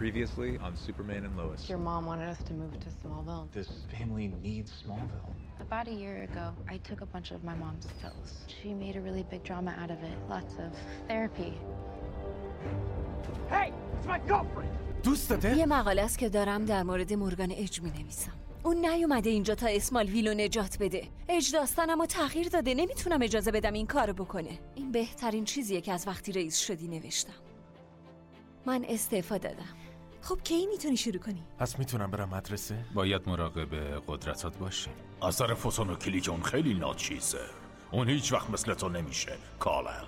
Previously on Superman and Lois. Your mom wanted us to move to Smallville. This family needs Smallville. About a year ago, I took a bunch of my mom's pills. She made a really big drama out of it. Lots of therapy. Hey, it's my girlfriend. دوست داره؟ یه مقاله است که دارم در مورد مورگان اج می‌نویسم. اون نیومده اینجا تا اسمالویل رو نجات بده. اج داستانمو تغییر داده. نمیتونم اجازه بدم این کارو بکنه. این بهترین چیزیه که از وقتی رئیس شدی نوشتم. من استعفا دادم. خب کی میتونی شروع کنی؟ پس میتونم برم مدرسه؟ باید مراقب قدرتات باشی. اثر فوتون و کلیک اون خیلی ناچیزه. اون هیچ وقت مثل تو نمیشه، کالل.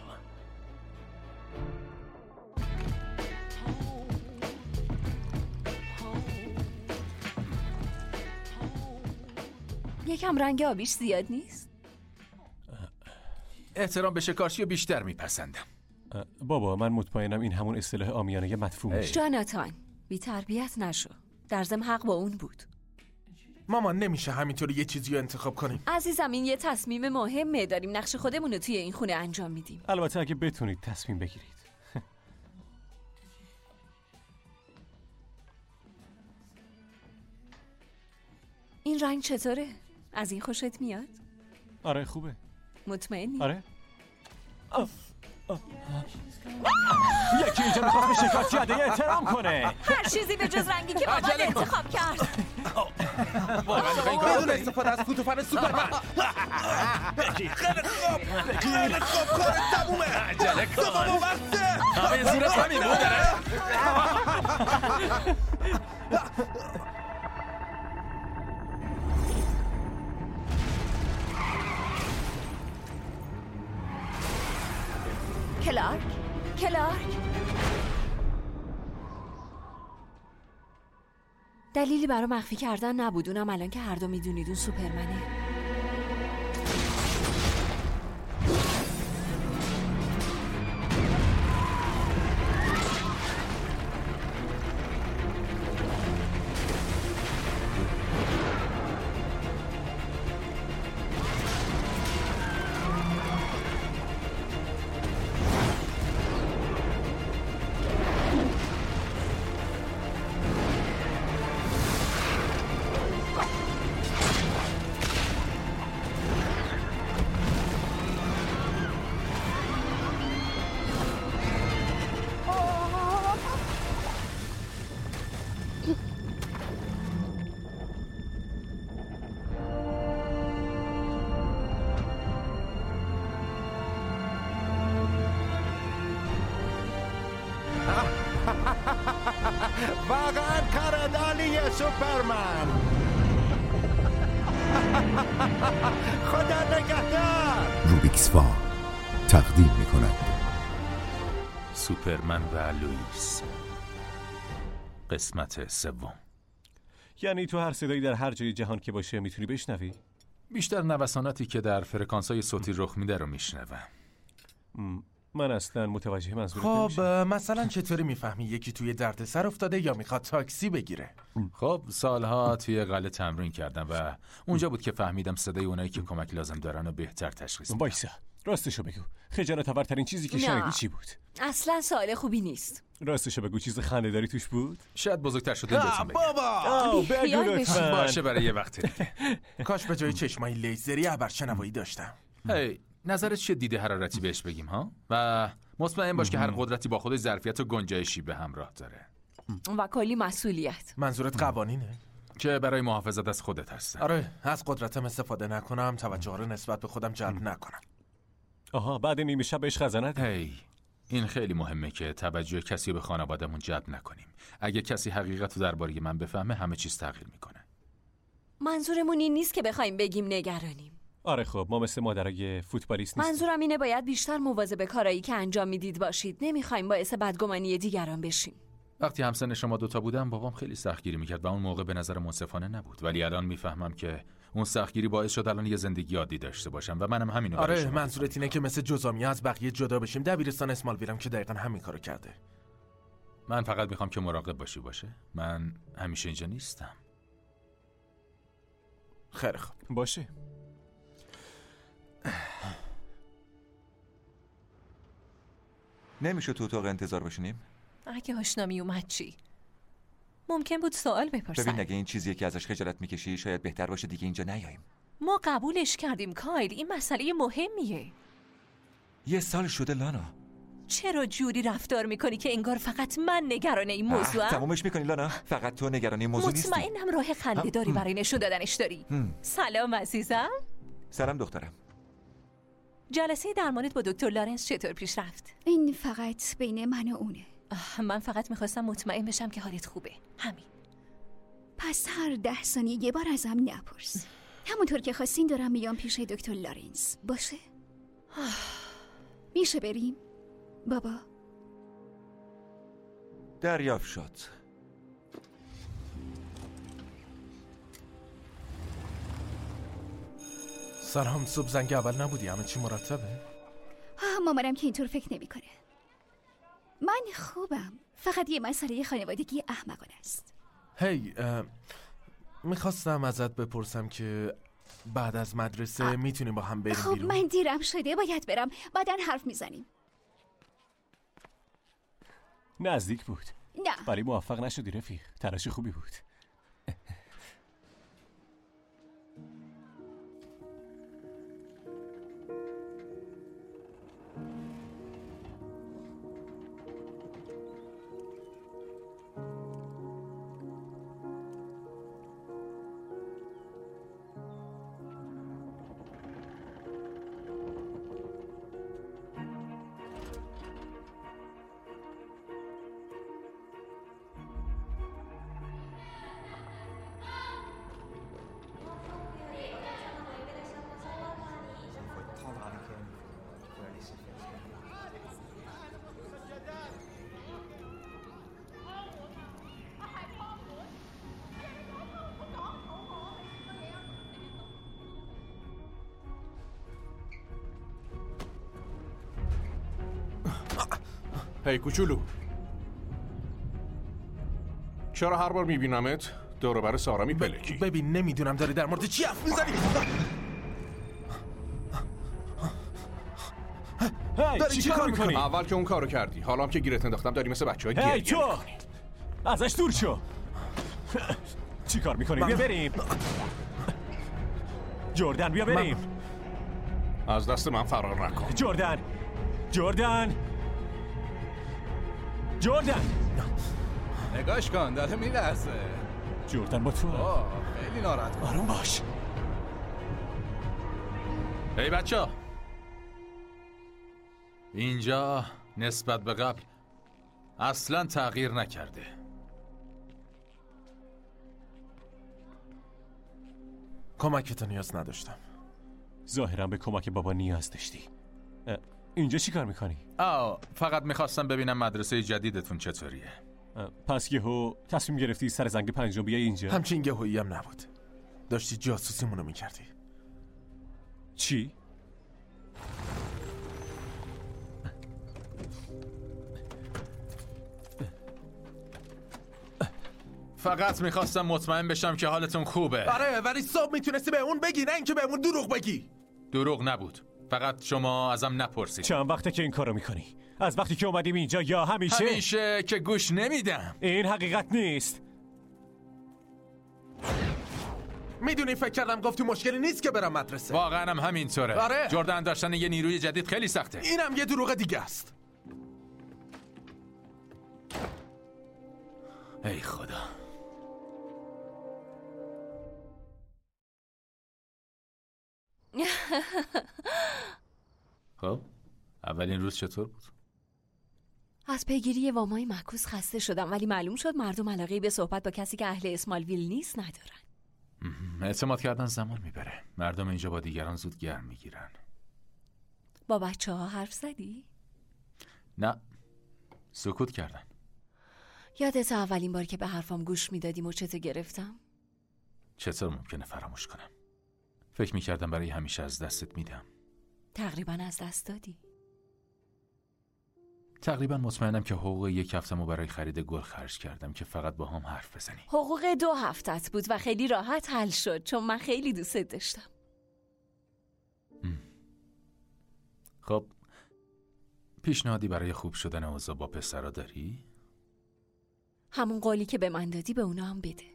یکم رنگ آبیش زیاد نیست؟ احترام به شکارچی بیشتر میپسندم. بابا من مطمئنم این همون اصطلاح عامیانه مدفوع میشه. جاناتان بی تربیت نشو. در ضمن حق با اون بود. مامان نمیشه همینطوری یه چیزی رو انتخاب کنیم. عزیزم این یه تصمیم مهمه. داریم نقش خودمون رو توی این خونه انجام میدیم. البته اگه بتونید تصمیم بگیرید. این رنگ چطوره؟ از این خوشت میاد؟ آره خوبه. مطمئنی؟ آره. یکی اینجا میخواد به شکارچی عدیه احترام کنه. هر چیزی به جز رنگی که بابا انتخاب کرد. بدون استفاده از فوتوفن سوپرمن. خیلی خوب کارت تمومه. عجله کن. بابا وقته. همه زورت همینه. کلارک دلیلی برای مخفی کردن نبود. اونم الان که هر دو میدونید اون سوپرمنه. واقعا کارادالی سوپرمن. خدا نگهدار. روبیکس فا تقدیم می‌کند سوپرمن و لوئیس، قسمت سوم. یعنی تو هر صدایی در هر جای جهان که باشه میتونی بشنوی؟ بیشتر نوساناتی که در فرکانس‌های صوتی رخ میده رو میشنوم. من اصلا متوجه منظورت خب مثلا چطوری میفهمی یکی توی دردسر افتاده یا میخواد تاکسی بگیره؟ خب سالها توی قلعه تمرین کردم و اونجا بود که فهمیدم صدای اونایی که کمک لازم دارن رو بهتر تشخیص بدم. وایسا راستشو بگو. خجالت آورترین چیزی که شنیدی چی بود؟ اصلا سوال خوبی نیست. راستشو بگو چیز خنده‌داری توش بود؟ شاید بزرگتر شده بهتون بگم. بابا بگو لطفاً. باشه برای یه وقت دیگه. کاش به جای چشمای لیزری ابرشنوایی داشتم. هی نظرت چه دیده حرارتی بهش بگیم ها؟ و مطمئن باش که هر قدرتی با خودش ظرفیت و گنجایشی به همراه داره و کلی مسئولیت. منظورت قوانینه؟ که برای محافظت از خودت هستن. آره از قدرتم استفاده نکنم، توجه رو نسبت به خودم جلب نکنم. آها بعد نیمه شب بهش خزانت. هی این خیلی مهمه که توجه کسی رو به خانواده‌مون جلب نکنیم. اگه کسی حقیقت رو درباره من بفهمه همه چیز تغییر میکنه. منظورمون این نیست که بخوایم بگیم نگرانیم. آره خب ما مثل مادرای فوتبالیست نیستیم. منظورم اینه باید بیشتر مواظب کارایی که انجام میدید باشید. نمیخوایم باعث بدگمانی دیگران بشیم. وقتی همسن شما دوتا بودم بابام خیلی سختگیری میکرد و اون موقع به نظر منصفانه نبود، ولی الان میفهمم که اون سختگیری باعث شد الان یه زندگی عادی داشته باشم و منم همینو برای آره شما منظورت اینه که مثل جزامی از بقیه جدا بشیم. دبیرستان اسمالویلم که دقیقاً همین کارو کرده. من فقط میخوام که مراقب باشی باشه. من همیشه اینجا نیستم. خیلی خوب باشه. نمیشه تو اتاق انتظار بشینیم؟ اگه آشنامی اومد چی؟ ممکن بود سوال بپرسن. ببین اگه این چیزیه که ازش خجالت میکشی شاید بهتر باشه دیگه اینجا نیاییم. ما قبولش کردیم کایل، این مسئله مهمیه. 1 سال شده لانا. چرا جوری رفتار میکنی که انگار فقط من نگران این موضوعم؟ تمومش میکنی لانا؟ فقط تو نگران این موضوع نیستی. مطمئنم راه خنده داری برای نشون دادنش داری. سلام عزیزم. سلام دخترم. جلسه درمانت با دکتر لارنس چطور پیش رفت؟ این فقط بین من و اونه. من فقط میخواستم مطمئن بشم که حالت خوبه، همین. پس هر 10 ثانیه یه بار ازم نپرس. همونطور که خواستین دارم میام پیش دکتر لارنس. باشه؟ میشه بریم؟ بابا دریافت شد. سلام، صبح زنگ اول نبودی؟ همه چی مرتبه؟ مامانم که اینطور فکر نمی کنه. من خوبم، فقط یه مسئله خانوادگی احمقانه است. هی میخواستم ازت بپرسم که بعد از مدرسه میتونیم با هم بریم خب بیرون؟ من دیرم شده، باید برم، بعدن حرف میزنیم. نزدیک بود نه ولی موفق نشدی رفیق. تلاش خوبی بود. هی کوچولو، چرا هر بار میبینمت دور و بر سارا میپلکی؟ ببین نمیدونم داری در مورد چی حرف میزنی. داری چی کار میکنی؟ اول که اون کارو کردی، حالا هم که گیرت انداختم داری مثل بچه‌ها گریه هی تو ازش دور شو. چی کار میکنی؟ بیا بریم. جردن بیا بریم. از دست من فرار نکن. جردن نگاش کن داره میلرزه. جردن با تو خیلی ناراحت کن. آروم باش. ای بچه، اینجا نسبت به قبل اصلا تغییر نکرده. کمکت نیاز نداشتم. ظاهرا به کمک بابا نیاز داشتی. اینجا چی کار میکنی؟ فقط میخواستم ببینم مدرسه جدیدتون چطوریه. پس یهو تصمیم گرفتی سر زنگ 5 بیای اینجا؟ همچین یهویی هم نبود. داشتی جاسوسیمونو میکردی. چی؟ فقط میخواستم مطمئن بشم که حالتون خوبه. آره ولی صبح میتونستی به اون بگی، نه اینکه به اون دروغ بگی. دروغ نبود، فقط شما ازم نپرسید. چند وقته که این کارو میکنی؟ از وقتی که اومدیم اینجا یا همیشه؟ همیشه که گوش نمیدم. این حقیقت نیست. میدونی فکر کردم گفتی مشکلی نیست که برم مدرسه. واقعا هم همینطوره. آره. جردن داشتن یه نیروی جدید خیلی سخته. اینم یه دروغ دیگه است. ای خدا. خب اولین روز چطور بود؟ از پیگیری وامای معکوس خسته شدم، ولی معلوم شد مردم علاقه به صحبت با کسی که اهل اسمالویل نیست ندارن. اعتماد کردن زمان میبره. مردم اینجا با دیگران زود گرم میگیرن. با بچه ها حرف زدی؟ نه، سکوت کردن. یادت اولین بار که به حرفام گوش میدادی مچتو گرفتم؟ چطور ممکنه فراموش کنم؟ فکر میکردم برای همیشه از دستت میدم. تقریبا از دست دادی. تقریبا مطمئنم که حقوق 1 هفته‌مو برای خرید گل خرج کردم که فقط با هم حرف بزنی. حقوق 2 هفتت بود و خیلی راحت حل شد چون من خیلی دوست داشتم. خب پیشنهادی برای خوب شدن اوضاع با پسرا داری؟ همون قولی که به من دادی به اونا هم بده.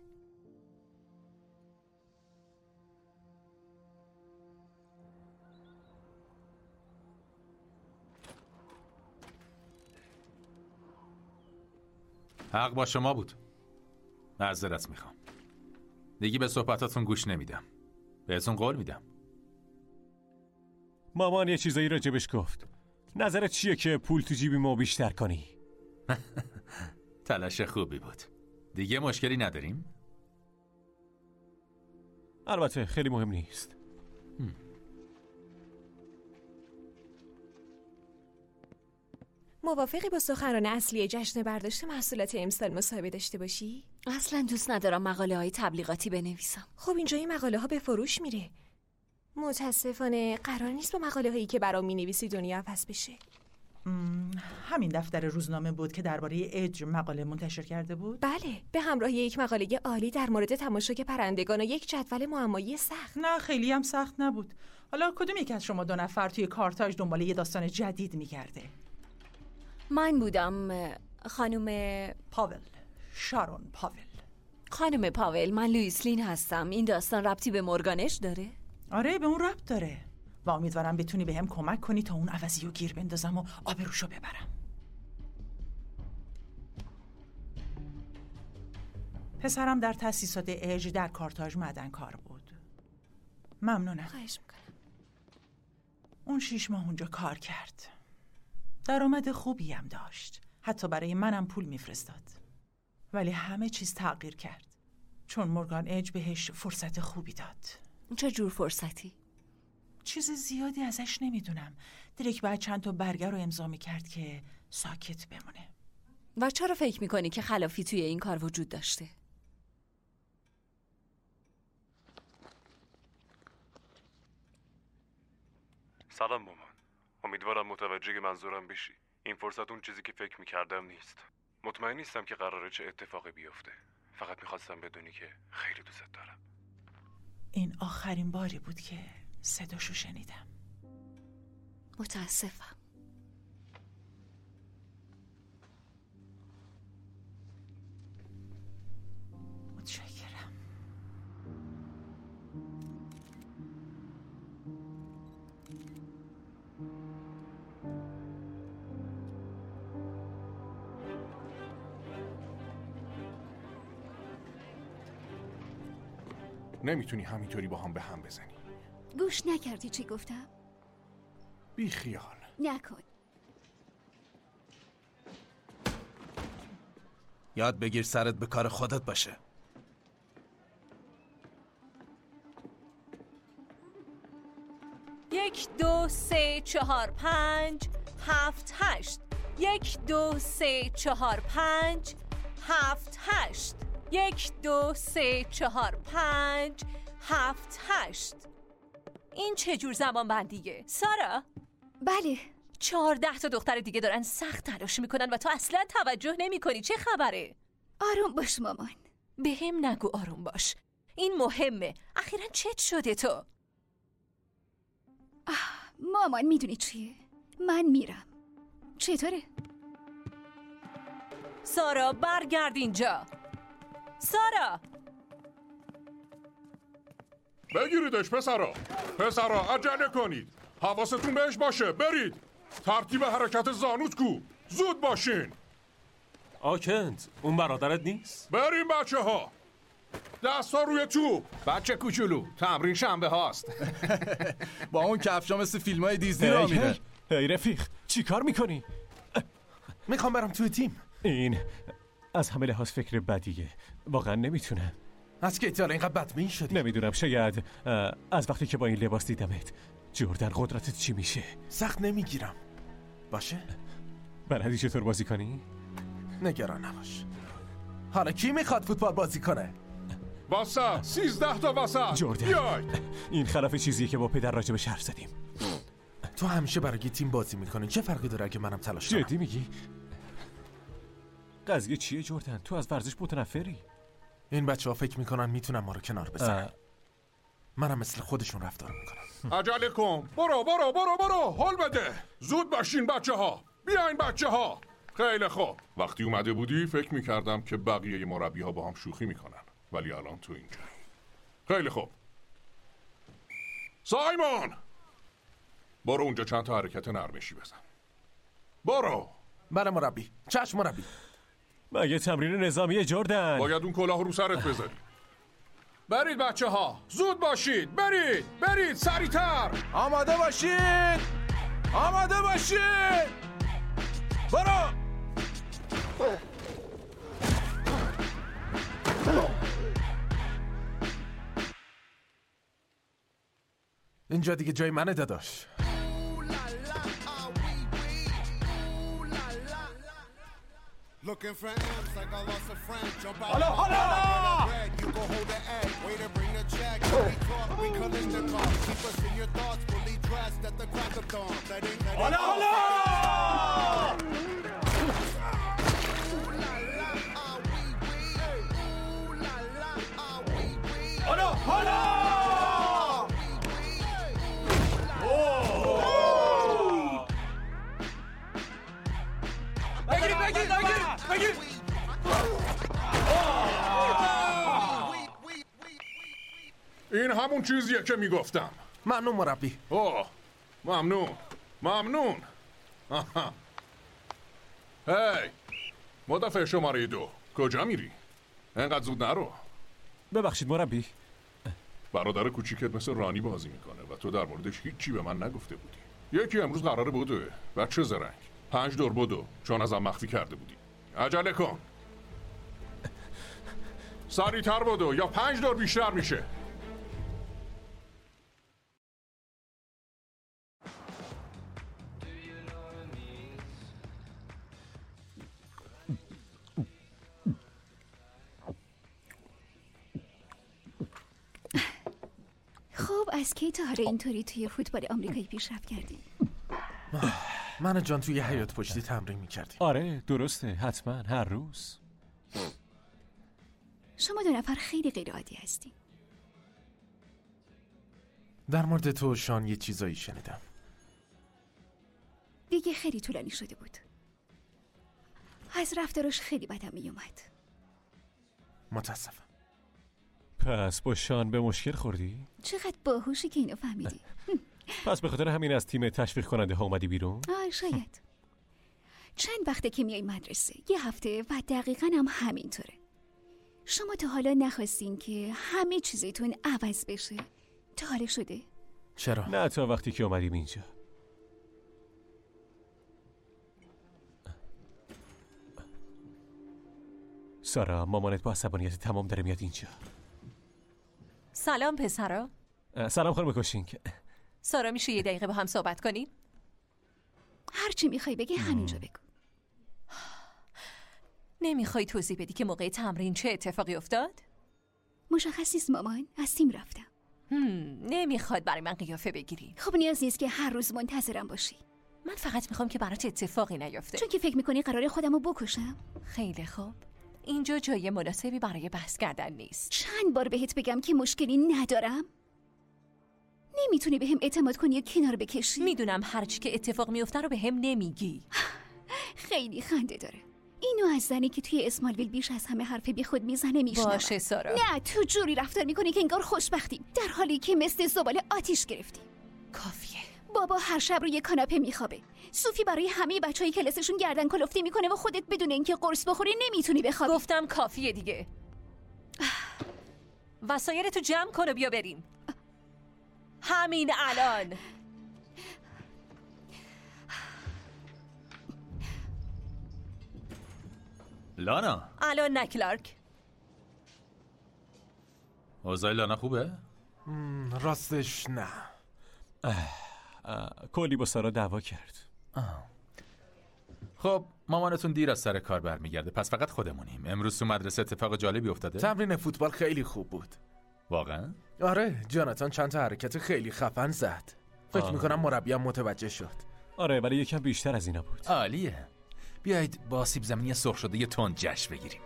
حق با شما بود. معذرت میخوام. دیگه به صحبتاتون گوش نمیدم. بهتون قول میدم. مامان یه چیزایی راجبش گفت. نظرت چیه که پول تو جیبی ما بیشتر کنی؟ تلاش خوبی بود. دیگه مشکلی نداریم؟ البته خیلی مهم نیست. موافقی با سخنران اصلی جشن برداشت محصولات امسال مصاحبه داشته باشی؟ اصلا دوست ندارم مقاله های تبلیغاتی بنویسم. خب اینجا این مقاله ها به فروش میره. متاسفانه قرار نیست با مقاله هایی که برام مینویسی دنیا عوض بشه. همین دفتر روزنامه بود که درباره اج مقاله منتشر کرده بود؟ بله، به همراه یک مقاله عالی در مورد تماشای پرندگان و یک جدول معمایی سخت. نه خیلی هم سخت نبود. حالا کدوم یک از شما 2 نفر توی کارتاژ دنبال یه داستان جدید میگرده؟ من بودم. خانم پاول، شارون پاول. خانم پاول، من لوئیس لین هستم. این داستان ربطی به مورگانش داره؟ آره، به اون ربط داره و امیدوارم بتونی بهم کمک کنی تا اون عوضیو گیر بندازم و آبروشو ببرم. پسرم در تأسیسات اج در کارتاژ معدنکار بود. ممنونم. خواهش میکنم. اون 6 ماه اونجا کار کرد. درآمد خوبی هم داشت. حتی برای منم پول میفرستاد. ولی همه چیز تغییر کرد. چون مورگان اج بهش فرصت خوبی داد. چه جور فرصتی؟ چیز زیادی ازش نمیدونم. دریک باید چند تا برگه رو امضا میکرد که ساکت بمونه. و چرا فکر میکنی که خلافی توی این کار وجود داشته؟ سلام مامان. امیدوارم متوجه منظورم بشی. این فرصت اون چیزی که فکر میکردم نیست. مطمئن نیستم که قراره چه اتفاقی بیفته. فقط میخواستم بدونی که خیلی دوست دارم. این آخرین باری بود که صداشو شنیدم. متاسفم. متشکرم. نمیتونی همینطوری با هم به هم بزنی. گوش نکردی چی گفتم؟ بی خیال. نکن. یاد بگیر سرت به کار خودت باشه. یک، دو، سه، چهار، پنج، هفت، هشت. 1 2 3 4 5 7 8. 1 2 3 4 5 7 8. این چه جور زمان بندیه؟ سارا؟ بله. 14 تا دختر دیگه دارن سخت تلاش میکنن و تو اصلا توجه نمی کنی. چه خبره؟ آروم باش مامان. به هم نگو آروم باش. این مهمه. اخیراً چت شده تو؟ مامان میدونی چیه؟ من میرم. چطوره؟ سارا برگرد اینجا. سارا بگیریدش پسرا عجله کنید. حواستون بهش باشه. برید. ترتیب حرکت زانوت کو. زود باشین. آکنت اون برادرت نیست؟ بریم بچه ها. دستا روی توپ. بچه کوچولو تمرین شنبه هاست. با اون کفشا مثل فیلم های دیزنی را میره. هی رفیق چی کار میکنی؟ میخوام برم توی تیم. این از همه لحاظ فکر بدیه. واقعا نمیتونم. از که ایتال اینقدر بدبین شدی؟ نمیدونم، شاید از وقتی که با این لباس دیدمت. جردن قدرتت چی میشه؟ سخت نمیگیرم. باشه؟ بلدی چطور بازی کنی؟ نگران نباش. حالا کی میخواد فوتبال بازی کنه؟ واسه 13 تا واسه. جردن بیای. این خلاف چیزیه که با پدر راجبش حرف زدیم. تو همیشه برای تیم بازی میکنی. چه فرقی داره اگه منم تلاش کنم؟ جدی میگی؟ قضیه چیه جردن؟ تو از ورزش متنفری؟ این بچه ها فکر میکنن میتونن ما رو کنار بزنن. منم مثل خودشون رفتار میکنم. عجله کن. برو حال بده. زود باشین بچه ها. بیاین بچه ها. خیلی خوب. وقتی اومده بودی فکر میکردم که بقیه مربی ها با هم شوخی میکنن، ولی الان تو اینجا. خیلی خوب. سایمون، برو اونجا چند تا حرکت نرمشی بزن. برو. بله مربی. چشم مربی. مگه تمرین نظامی جردن؟ باید اون کلاه رو سرت بذاری. برید بچه ها، زود باشید. برید سریعتر. آماده باشید. برو. اینجا دیگه جای منه داداش. Looking for amps like I lost a friend. Jump out Hola, hola! You go hold the egg. Way to bring the check. We talk, we Kalishnikov. Keep us in your thoughts, fully dressed at the crack of dawn. Hola, hola! Hola, hola! بگیر! این همون چیزیه که میگفتم. ممنون مربی. ممنون. آها. هی مدافع شماره 2 کجا میری؟ انقدر زود نرو. ببخشید مربی. برادر کوچیکت مثل رانی بازی میکنه و تو در موردش هیچی به من نگفته بودی. یکی امروز قراره بوده. بچه زرنگ 5 دور بدو، چون ازم مخفی کرده بودی. عجله کن. سریعتر بدو یا 5 دور بیشتر میشه. خب از کی تا حالا اینطوری توی فوتبال آمریکایی پیشرفت کردی؟ من و جان توی حیاط پشتی تمرین میکردیم. آره درسته، حتما هر روز. شما 2 نفر خیلی غیر عادی هستین. در مورد تو شان یه چیزایی شنیدم. دیگه خیلی طولانی شده بود. از رفتارش خیلی بدم میومد. متاسفم. پس با شان به مشکل خوردی؟ چقدر باهوشی که اینو فهمیدی. پس به خاطر همین از تیم تشویق کننده ها اومدی بیرون؟ شاید. چند وقته که میای مدرسه، 1 هفته و دقیقاً هم همینطوره. شما تا حالا نخواستین که همه چیزتون عوض بشه؟ تا حالا شده؟ چرا؟ نه تا وقتی که اومدیم اینجا. سارا، مامانت با عصبانیت تمام داره میاد اینجا. سلام پسرا. سلام خانم کوشینگ. سارا میشه 1 دقیقه با هم صحبت کنیم؟ هر چی میخوای بگی همینجا بگو. نمیخوای توضیح بدی که موقع تمرین چه اتفاقی افتاد؟ مشخص نیست مامان، از تیم رفتم. نمیخواد برای من قیافه بگیری. خب نیاز نیست که هر روز منتظرم باشی. من فقط میخوام که برات اتفاقی نیفته. چون که فکر میکنی قراره خودمو بکشم. خیلی خوب. اینجا جای مناسبی برای بحث کردن نیست. چند بار بهت بگم که مشکلی ندارم؟ نمیتونی بهم اعتماد کنی یا کنار بکشی؟ میدونم هرچی که اتفاق میفته رو بهم نمیگی. خیلی خنده داره. اینو از زنی که توی اسمالویل بیش از همه حرف بی خود میزنه میشنوم. باشه سارا. نه تو جوری رفتار میکنی که انگار خوشبختیم، در حالی که مثل زباله آتیش گرفتیم. کافیه. بابا هر شب روی کاناپه میخوابه. صوفی برای همه بچهای کلاسشون گردن کلفتی میکنه و خودت بدون اینکه قرص بخوری نمیتونی بخوابی. گفتم کافیه دیگه. وسایلتو جمع کن و بیا بریم. همین الان. لانا. الان نه کلارک. اوضاع لانا خوبه؟ راستش نه. کلی با سارا دعوا کرد. خب مامانتون دیر از سر کار برمیگرده، پس فقط خودمونیم. امروز تو مدرسه اتفاق جالبی افتاده؟ تمرین فوتبال خیلی خوب بود. واقعا؟ آره، جاناتان چند تا حرکت خیلی خفن زد. فکر میکنم مربیم متوجه شد. آره ولی یکم بیشتر از اینا بود. عالیه. بیایید با آسیب زمینی سرخ شده یه تند جشن بگیریم.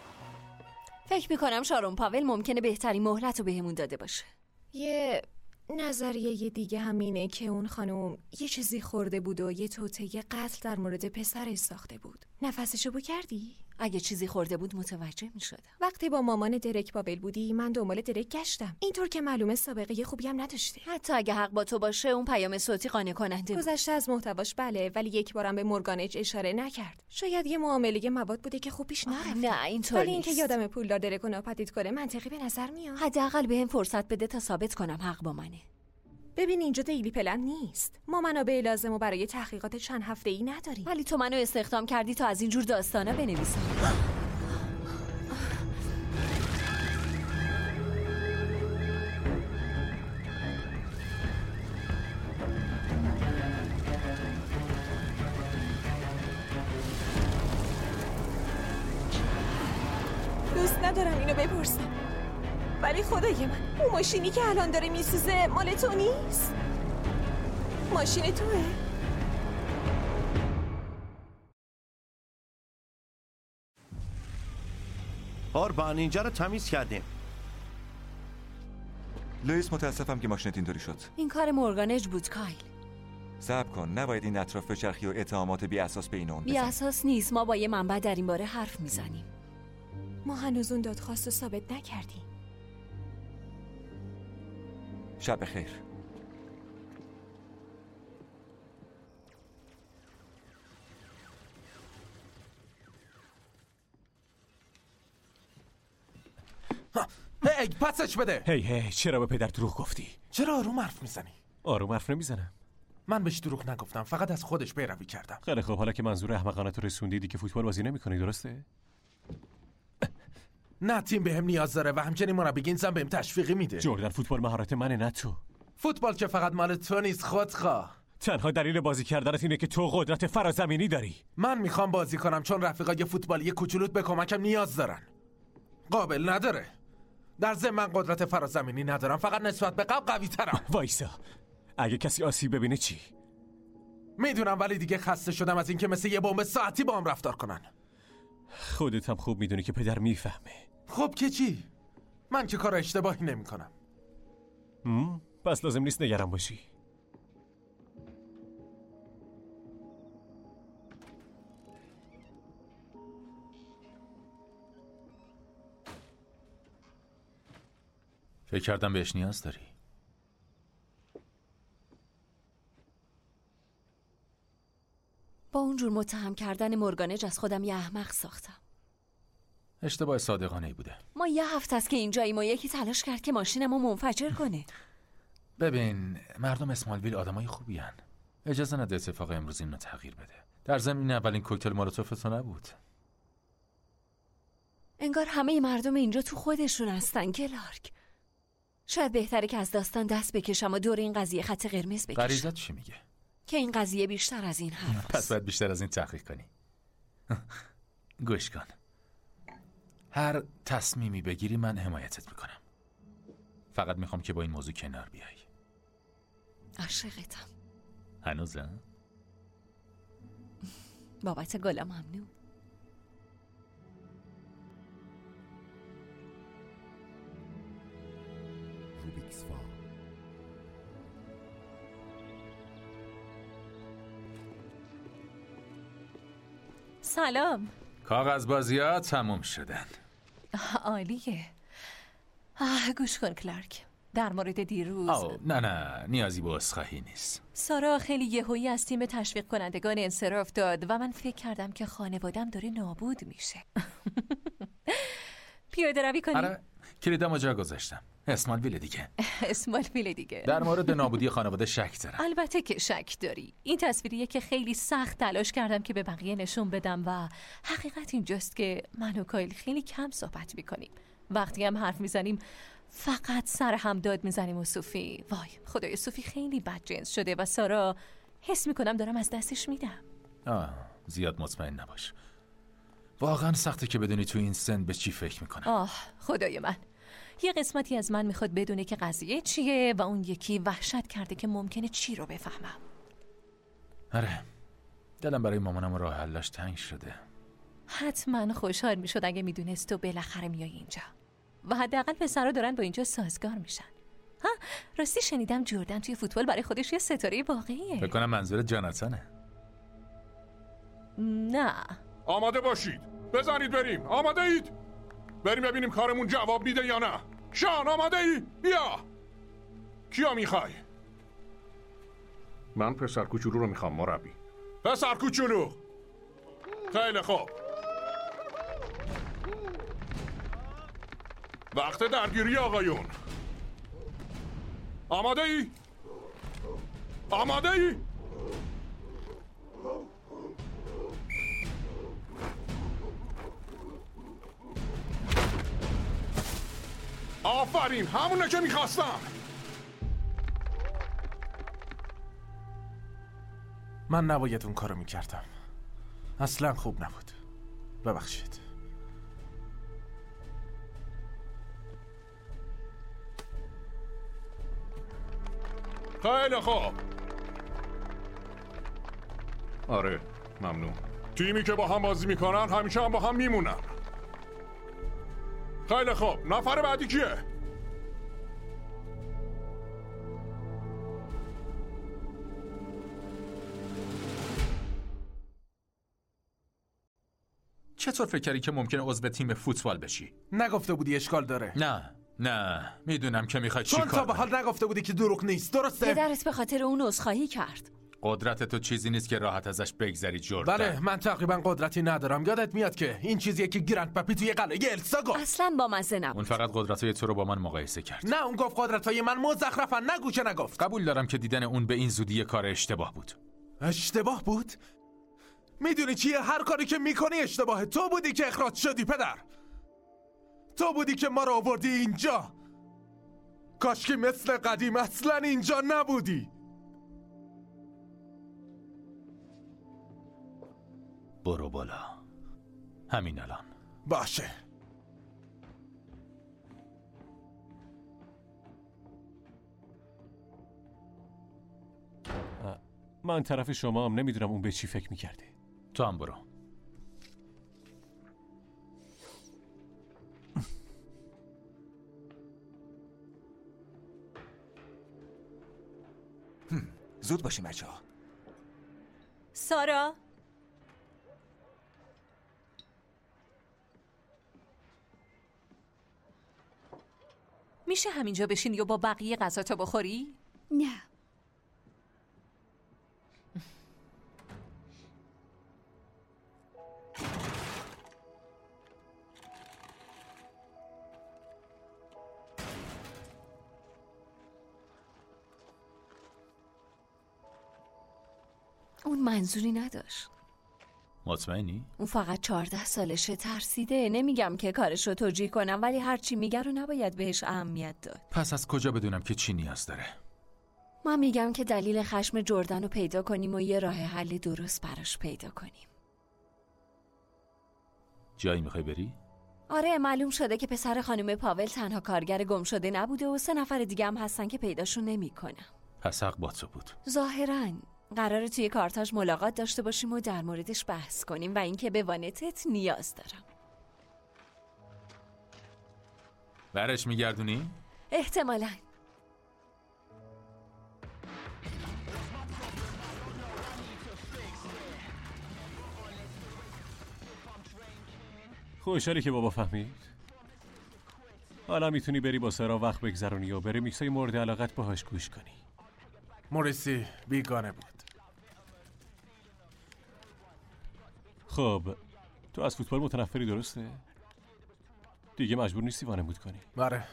فکر میکنم شارون پاول ممکنه بهترین مهلت رو بهمون داده باشه. یه نظریه دیگه همینه که اون خانم یه چیزی خورده بود و یه توطئه قتل در مورد پسرش ساخته بود. نفسشو بو کردی؟ اگه چیزی خورده بود متوجه می شدم. وقتی با مامان درک بابل بودی من دنبال درک گشتم. اینطور که معلومه سابقه خوبی هم نداشته. حتی اگه حق با تو باشه اون پیام صوتی قانع کننده بود. گذشته از محتواش بله، ولی یک بارم به مورگانج اشاره نکرد. شاید یه معامله مواد بوده که خوب پیش نرفت. نه اینطور ولی اینکه یادم پولدار درک ناپدید کنه منطقی به نظر میاد. حداقل بهم فرصت بده تا ثابت کنم حق با منه. ببین اینجا دیلی پلن نیست. ما منابع لازم و برای تحقیقات چند هفته‌ای نداریم. ولی تو منو استخدام کردی تا از این جور داستانا بنویسم. دوست ندارم اینو بپرسم، ولی خدای من اون ماشینی که الان داره میسوزه مال تو نیست؟ ماشین توه؟ قربان اینجا رو تمیز کردیم. لوئیس متاسفم که ماشینت اینطوری شد. این کار مورگانج بود کایل. صبر کن، نباید این اطراف بچرخی و اتهامات بی اساس به این اون بزن. بی اساس نیست، ما با یه منبع در این باره حرف میزنیم. ما هنوز اون دادخواست رو ثابت نکردیم. شب خیر. هی پسش بده. هی چرا به پدر دروغ گفتی؟ چرا آروم حرف میزنی؟ آروم حرف نمیزنم. من بهش دروغ نگفتم، فقط از خودش پیروی کردم. خیلی خب، حالا که منظور احمقانه تو رسوندی دیگه فوتبال بازی نمی‌کنی، درسته؟ نه تیم بهم نیاز داره و همچنین مربی گینز هم بهم تشویقی میده. جردن فوتبال مهارت منه نه تو. فوتبال که فقط مال تو نیست خودخواه. تنها دلیل بازی کردنت اینه که تو قدرت فرازمینی داری. من میخوام بازی کنم چون رفیقای فوتبالی کوچولوت به کمکم نیاز دارن. قابل نداره. در ضمن من قدرت فرازمینی ندارم، فقط نسبت به قبل قوی ترم. وایسا، اگه کسی آسیب ببینه چی؟ میدونم، ولی دیگه خسته شدم از اینکه مثل یه بمب ساعتی با هم رفتار کنن. خودت هم خوب میدونی که پدر میفهمه. خب که چی؟ من که کار اشتباهی نمی کنم. پس لازم نیست نگران باشی. فکر کردم بهش نیاز داری. با اونجور متهم کردن مورگانج از خودم یه احمق ساختم. اشتباه صادقانه‌ای بوده. ما یه هفته است که اینجاییم و یکی تلاش کرد که ماشینمو منفجر کنه. ببین، مردم اسمالویل آدمای خوبی هن. اجازه نده اتفاق امروز اینو تغییر بده. در ضمن این اولین کوکتل مولوتوف تو نبود. انگار همه مردم اینجا تو خودشون هستن کلارک. شاید بهتره که از داستان دست بکشم و دور این قضیه خط قرمز بکشم. غریزت چی میگه؟ که این قضیه بیشتر از این حرف. پس باید بیشتر از این تحقیق کنی. گوش کن. هر تصمیمی بگیری من حمایتت میکنم. فقط میخوام که با این موضوع کنار بیای. عاشقتم. هنوزم؟ بابت گلا ممنون. سلام. کاغذ بازی‌ها تموم شدن. عالیه. گوش کن کلارک، در مورد دیروز. نه نیازی به عذرخواهی نیست. سارا خیلی یهویی از تیم تشویق کنندگان انصراف داد و من فکر کردم که خانوادم داره نابود میشه. پیاده روی کنیم؟ آره، کلیدمو جا گذاشتم. اسمالویل دیگه. اسمالویل دیگه. در مورد نابودی خانواده شک دارم. البته که شک داری. این تصویریه که خیلی سخت تلاش کردم که به بقیه نشون بدم و حقیقت اینجاست که من و کایل خیلی کم صحبت میکنیم. وقتی هم حرف میزنیم فقط سر هم داد میزنیم و صوفی، وای خدای صوفی خیلی بدجنس شده و سارا حس میکنم دارم از دستش میدم. زیاد مطمئن نباش. واقعا سخته که بدونی تو این سن به چی فکر میکنم. خدای من، یه قسمتی از من میخواد بدونه که قضیه چیه و اون یکی وحشت کرده که ممکنه چی رو بفهمم. آره، دلم برای مامانم راه حلش تنگ شده. حتما خوشحال میشد اگه میدونست تو بالاخره میای اینجا و حداقل پسرا دارن با اینجا سازگار میشن. ها راستی شنیدم جردن توی فوتبال برای خودش یه ستاره واقعیه. فکر کنم منظورت جاناتانه. نه. آماده باشید، بزنید بریم. آماده اید؟ بریم ببینیم کارمون جواب میده یا نه. شان آماده ای؟ بیا. کیا میخوای؟ من پسر کوچولو رو میخوام مربی. پسر کوچولو. خیلی خوب. وقت درگیری آقایون. آماده ای؟ آماده ای؟ آفرین، همونه که میخواستم. من نباید اون کارو میکردم. اصلا خوب نبود. ببخشید. خیلی خوب. آره، ممنون. تیمی که با هم بازی میکنن همیشه هم با هم میمونن. خیلی خوب. نفر بعدی کیه؟ چطور فکر کردی که ممکنه عضو تیم فوتبال بشی؟ نگفته بودی اشکال داره. نه میدونم که میخوای چی کار چون تا به حال نگفته بودی که دروغ نیست، درسته؟ پدرت به خاطر اون عذرخواهی کرد. قدرت تو چیزی نیست که راحت ازش بگذری جردن. بله، من تقریبا قدرتی ندارم. یادت میاد که این چیزیه که گرند پپی توی قلعه السا گفت. اصلا با مزه نبود. اون فقط قدرتای تو رو با من مقایسه کرد. نه، اون گفت قدرتای من مزخرفن. نگو که نگفت. قبول دارم که دیدن اون به این زودی کار اشتباه بود. اشتباه بود؟ میدونی چیه؟ هر کاری که میکنی اشتباهه. تو بودی که اخراج شدی پدر. تو بودی که ما رو آوردی اینجا. کاش که مثل قدیم اصلا اینجا نبودی. برو بالا. همین الان. باشه. من طرف شما هم نمیدونم اون به چی فکر میکرده. تو هم برو. زود باشیم بچه ها. سارا میشه همینجا بشینی و با بقیه غذاتو بخوری؟ نه. اون منظوری نداشت. مطمئنی؟ اون فقط 14 سالشه، ترسیده. نمیگم که کارشو توجیه کنم، ولی هر چی میگه رو نباید بهش اهمیت داد. پس از کجا بدونم که چی نیاز داره؟ من میگم که دلیل خشم جردن رو پیدا کنیم و یه راه حل درست براش پیدا کنیم. جایی میخوای بری؟ آره، معلوم شده که پسر خانم پاول تنها کارگر گم شده نبوده و 3 نفر دیگه هم هستن که پیداشون نمیکنم. پس حق با تو بود. ظاهراً قراره توی کارتاژ ملاقات داشته باشیم و در موردش بحث کنیم و اینکه به وانتت نیاز دارم. برش میگردونی؟ احتمالاً. خوشحالی که بابا فهمید. حالا میتونی بری با سارا وقت بگذرونی و بری میکسای مورد علاقت باهاش گوش کنی. موریسی بیگانه بود. خب تو از فوتبال متنفری، درسته؟ دیگه مجبور نیستی وانمود کنی. بله.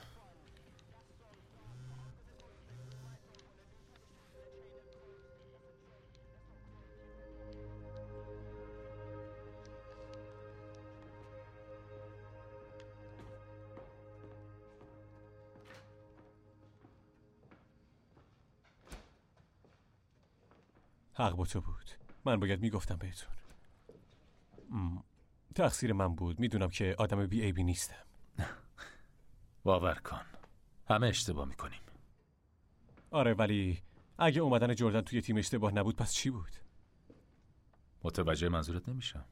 حق با تو بود. من باید میگفتم بهتون. تقصیر من بود. میدونم که آدم بی عیبی نیستم. باور کن، همه اشتباه میکنیم. آره، ولی اگه اومدن جردن توی تیم اشتباه نبود پس چی بود؟ متوجه منظورت نمیشم.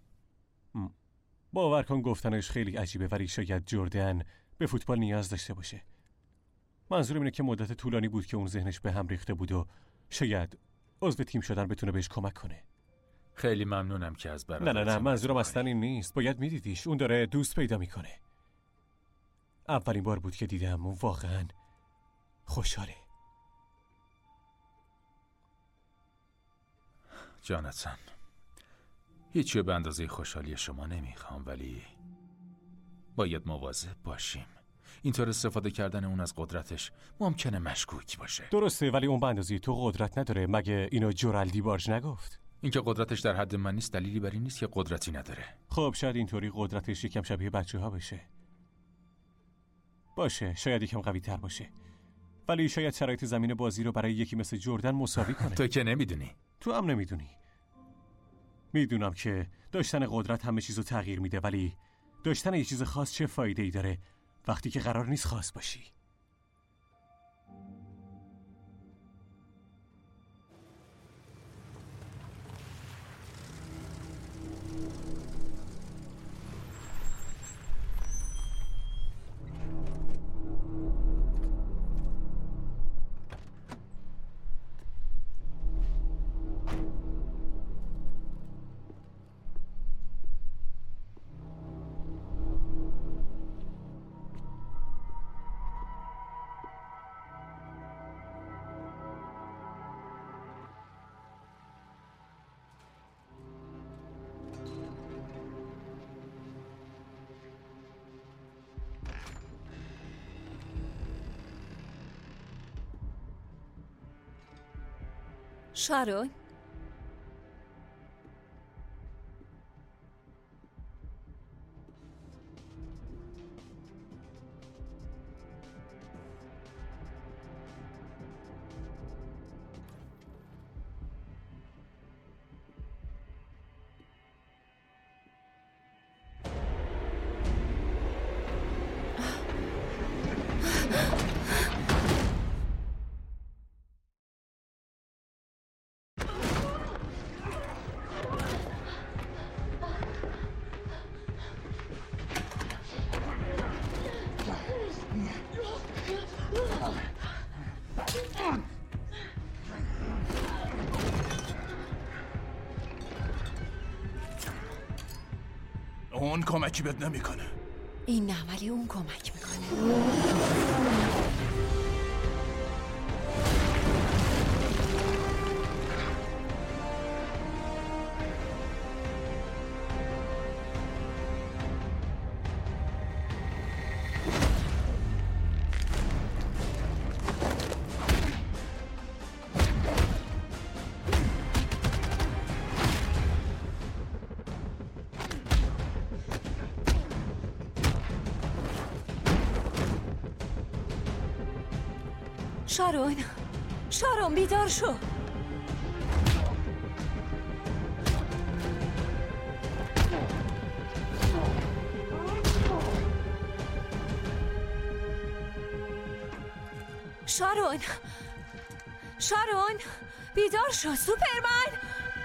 باور کن گفتنش خیلی عجیبه، ولی شاید جردن به فوتبال نیاز داشته باشه. منظورم اینه که مدت طولانی بود که اون ذهنش به هم ریخته بود و شاید عضو تیم شدن بتونه بهش کمک کنه. خیلی ممنونم که از برادرت. نه منظورم اصلا این نیست. باید میدیدیش. اون داره دوست پیدا میکنه. اولین بار بود که دیدم. اون واقعا خوشحاله. جاناتان، هیچی به اندازه خوشحالی شما نمیخوام، ولی باید مواظب باشیم. اینطور استفاده کردن اون از قدرتش ممکنه مشکوک باشه. درسته، ولی اون به اندازه تو قدرت نداره. مگه اینو جورالدی بارج نگفت؟ اینکه قدرتش در حد من نیست دلیلی بر این نیست که قدرتی نداره. خب شاید اینطوری قدرتش یکم شبیه بچه‌ها بشه. باشه، شاید یکم قوی تر باشه، ولی شاید شرایط زمین بازی رو برای یکی مثل جردن مساوی کنه. تو که نمیدونی. تو هم نمیدونی. میدونم که داشتن قدرت همه چیزو تغییر میده، ولی داشتن یه چیز خاص چه فایده‌ای داره وقتی که قرار نیست خاص باشی؟ شارون، اون کمکی بهت نمیکنه. این نه، ولی اون کمک میکنه. شارون بیدار شو. شارون بیدار شو. سوپرمن.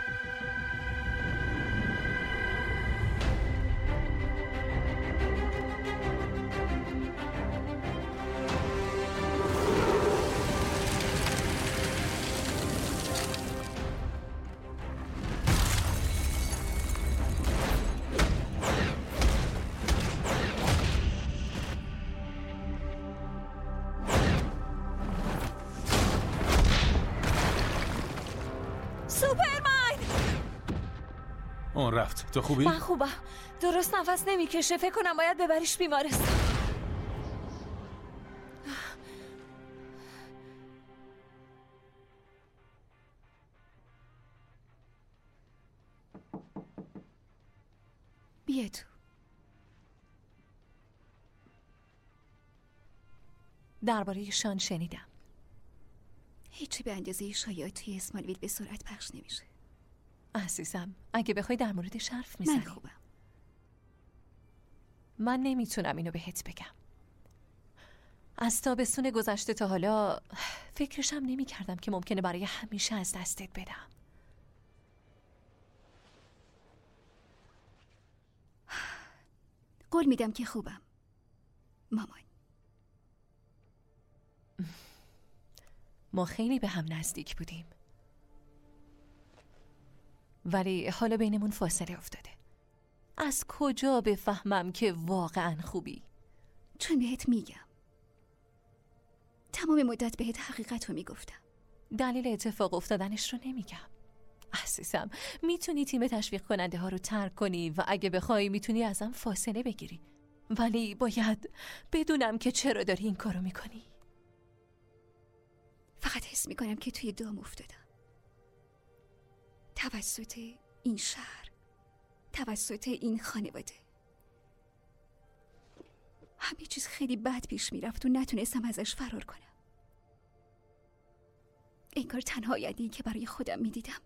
اون رفت. تو خوبی؟ من خوبم. درست نفس نمیکشه. فکر کنم باید ببریش بیمارستان. بیا تو. درباره شان شنیدم. هیچی به اندازه شایعات توی اسمالویل به سرعت پخش نمیشه. عزیزم، اگه بخوای در موردش حرف میزنی. من خوبم. من نمیتونم اینو بهت بگم. از تابستون گذشته تا حالا فکرشم نمی کردم که ممکنه برای همیشه از دستت بدم. قول میدم که خوبم مامان. ما خیلی به هم نزدیک بودیم، ولی حالا بینمون فاصله افتاده. از کجا بفهمم که واقعا خوبی؟ چون بهت میگم. تمام مدت بهت حقیقت رو میگفتم. دلیل اتفاق افتادنش رو نمیگم. عزیزم، میتونی تیم تشویق کننده ها رو ترک کنی و اگه بخوای میتونی ازم فاصله بگیری، ولی باید بدونم که چرا داری این کارو میکنی. فقط حس میکنم که توی دام افتادم، توسط این شهر، توسط این خانواده. همه چیز خیلی بد پیش میرفت و نتونستم ازش فرار کنم. انگار تنها آینده‌ای که برای خودم میدیدم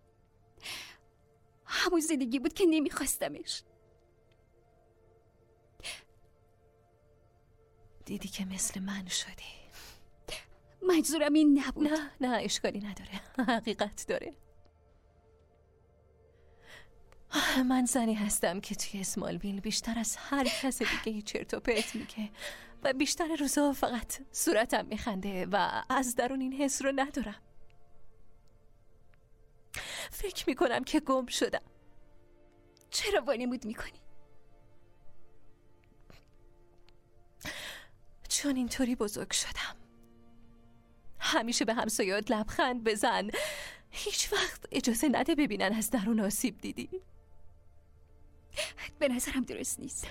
همون زندگی بود که نمیخواستمش. دیدی که مثل من شدی. منظورم این نبود. نه اشکالی نداره، حقیقت داره. من زنی هستم که توی اسمالویل بیشتر از هر کس دیگه چرت و پرت میگه و بیشتر روزا فقط صورتم میخنده و از درون این حس رو ندارم. فکر میکنم که گم شدم. چرا وانمود میکنی؟ چون اینطوری بزرگ شدم. همیشه به همسایه‌ات لبخند بزن، هیچ وقت اجازه نده ببینن از درون آسیب دیدی. به نظرم درست نیست.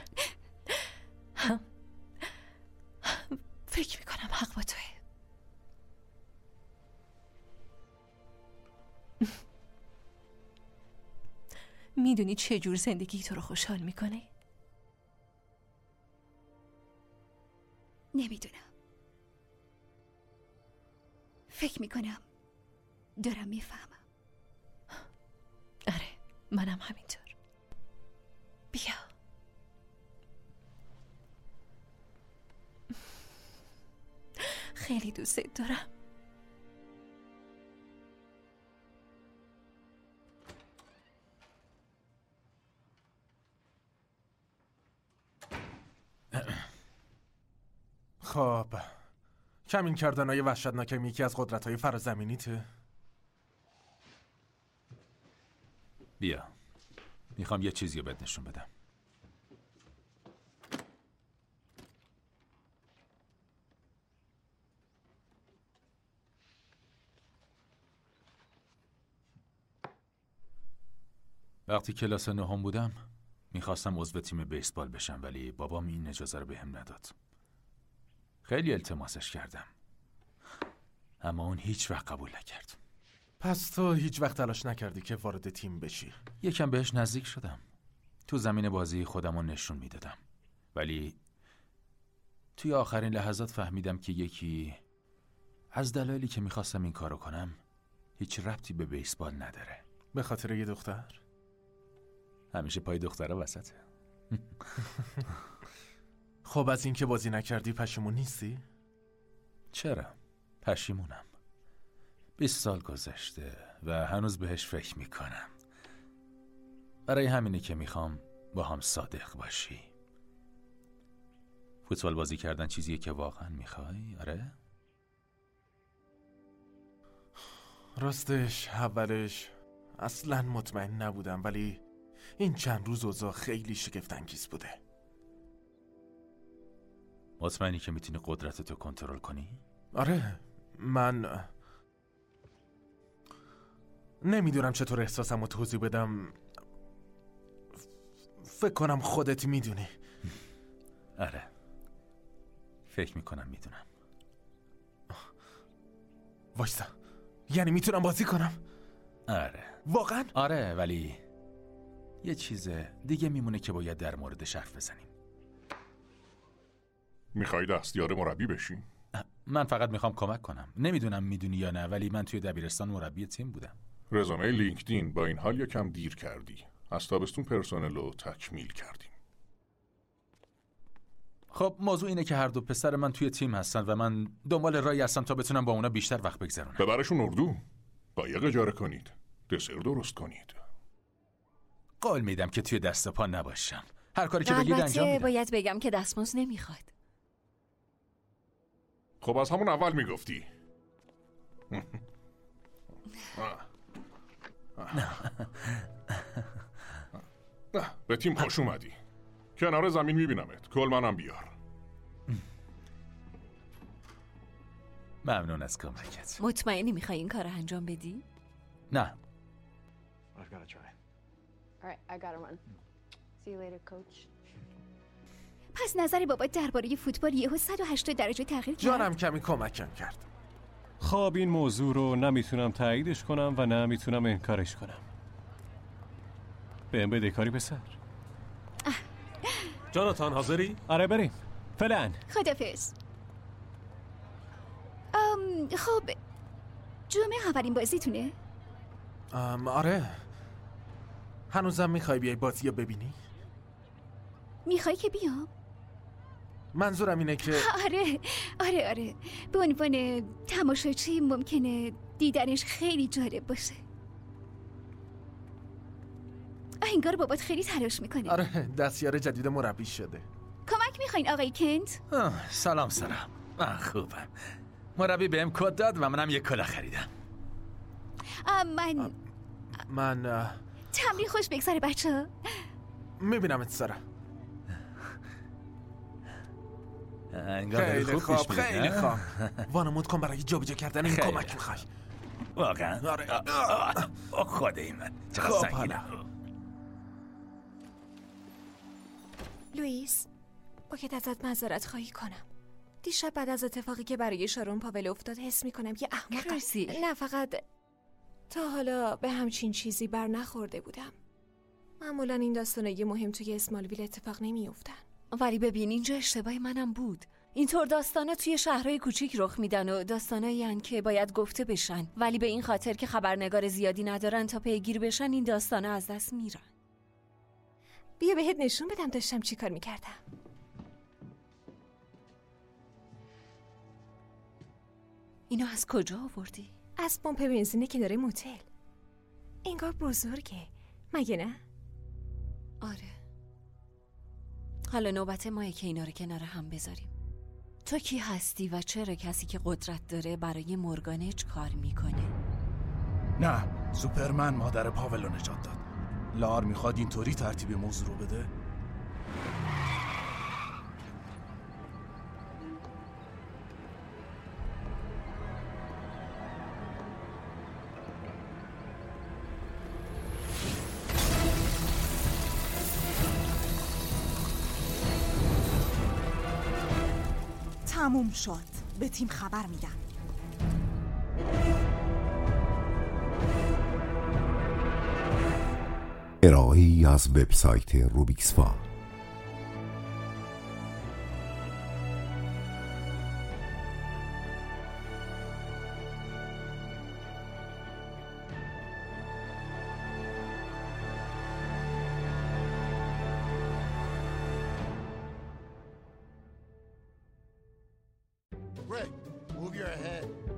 فکر میکنم حق با توه. میدونی چه جور زندگی تو رو خوشحال میکنه؟ نمیدونم. فکر میکنم دارم میفهمم. آره، منم همینطور. بیا. خیلی دوستت دارم. خب، کمین کردنهای وحشتناکم یکی از قدرت‌های فرازمینیته. بیا، میخوام یه چیزی رو بهت نشون بدم. وقتی کلاس نهم بودم میخواستم عضو تیم بیسبال بشم، ولی بابام این اجازه رو بهم نداد. خیلی التماسش کردم، اما اون هیچ وقت قبول نکرد. پس تو هیچ وقت تلاش نکردی که وارد تیم بشی؟ یکم بهش نزدیک شدم. تو زمین بازی خودم رو نشون میدادم، ولی توی آخرین لحظات فهمیدم که یکی از دلایلی که میخواستم این کارو کنم هیچ ربطی به بیسبال نداره. به خاطر یه دختر؟ همیشه پای دخترها وسطه. خب از این که بازی نکردی پشیمون نیستی؟ چرا؟ پشیمونم. 20 سال گذشته و هنوز بهش فکر میکنم. برای همینه که میخوام با هم صادق باشی. فوتبال بازی کردن چیزیه که واقعا میخوای؟ آره؟ راستش اولش اصلا مطمئن نبودم، ولی این چند روز اوضاع خیلی شگفت‌انگیز بوده. مطمئنی که میتونی قدرتتو کنترل کنی؟ آره، من نمیدونم چطور احساسمو توضیح بدم. فکر کنم خودت میدونی. آره، فکر میکنم میدونم. وایسا، یعنی میتونم بازی کنم؟ آره. واقعا؟ آره، ولی یه چیز دیگه میمونه که باید در موردش حرف بزنیم. میخوای دستیار مربی بشی؟ من فقط میخوام کمک کنم. نمیدونم میدونی یا نه، ولی من توی دبیرستان مربی تیم بودم. رزومه لینکدین با این حال یکم دیر کردی. از تابستون پرسنل رو تکمیل کردیم. خب موضوع اینه که هر دو پسر من توی تیم هستن و من دنبال راهی هستم تا بتونم با اونا بیشتر وقت بگذرونم. ببرشون اردو، قایق اجاره کنید، دسر درست کنید. قول میدم که توی دست و پا نباشم. هر کاری که بگید انجام میدم. باید بگم که دستمزد نمیخواد. خب از همون اول میگفتی. به تیم خوش اومدی. کنار زمین میبینمت. کلمنم بیار. ممنون از کمکت. مطمئنی میخوای این کار رو انجام بدی؟ نه. پس نظر بابا درباره فوتبال یهو 180 درجه تغییر کرد. جانم کمی کمکم کرد. خب این موضوع رو نمیتونم تاییدش کنم و نه میتونم انکارش کنم. بهم بده کاری پسر. جاناتان حاضری؟ آره بریم. فعلا. خدافظ. خب جمعه اولین بازیتونه؟ آره. هنوزم میخوای بیای بازی رو ببینی؟ میخوای که بیام؟ منظورم اینه که آره به عنوان تماشاچی ممکنه دیدنش خیلی جالب باشه. انگار بابات خیلی تلاش میکنه. آره دستیار جدید مربی شده. کمک میخواین آقای کنت؟ سلام خوبم. مربی بهم کد داد و منم یک کلاه خریدم. من تمرین خوش بگذره بچه. میبینمت سارا. خیلی خوب. وانمود کن برای جابجا کردن این کمک میخوای. واقعا؟ آره. خدای من چقدر سنگینه. لوئیس، باید ازت معذرت خواهی کنم. دیشب بعد از اتفاقی که برای شارون پاول افتاد حس میکنم یه احمقم. نه فقط تا حالا به همچین چیزی بر نخورده بودم. معمولا این داستانای مهم توی اسمالویل اتفاق نمیافتن. ولی ببین اینجا اشتباه منم بود. اینطور داستانا توی شهرهای کوچیک رخ میدن و داستانایی هن که باید گفته بشن، ولی به این خاطر که خبرنگار زیادی ندارن تا پیگیر بشن این داستانا از دست میرن. بیا بهت نشون بدم داشتم چی کار میکردم. اینو از کجا آوردی؟ از پمپ بنزین کنار موتل. انگار بزرگه مگه نه؟ آره. حالا نوبت ماه که اینا رو کنار هم بذاریم. تو کی هستی و چرا کسی که قدرت داره برای مورگانچ کار میکنه؟ نه، سوپرمن مادر پاول رو نجات داد. لار میخواد اینطوری ترتیب موضوع رو بده؟ تموم شد. به تیم خبر میدم. ارائه‌ای از وبسایت روبیکسفا. Rick, move your head.